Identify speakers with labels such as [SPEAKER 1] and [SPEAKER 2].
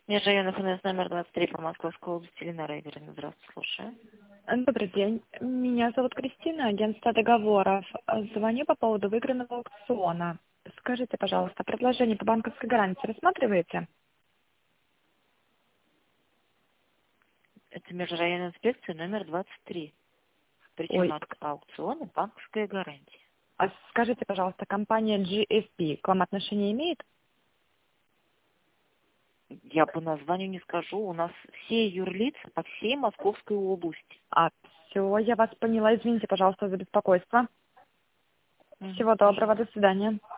[SPEAKER 1] Межрайонный ФНС номер 23 по Московской области. Ленара Игоревна, здравствуйте, слушаю.
[SPEAKER 2] Добрый день. Меня зовут Кристина, агентство договоров. Звоню по поводу выигранного аукциона. Скажите, пожалуйста, предложение по банковской гарантии рассматриваете?
[SPEAKER 1] Это межрайонная инспекция номер 23. Причем
[SPEAKER 2] Ой,
[SPEAKER 1] от аукциона банковская гарантия.
[SPEAKER 2] а скажите, пожалуйста, компания GFP к вам отношение имеет?
[SPEAKER 1] Я по названию не скажу. У нас все юрлица по всей Московской области.
[SPEAKER 2] Все, я вас поняла. Извините, пожалуйста, за беспокойство. Всего доброго, до свидания.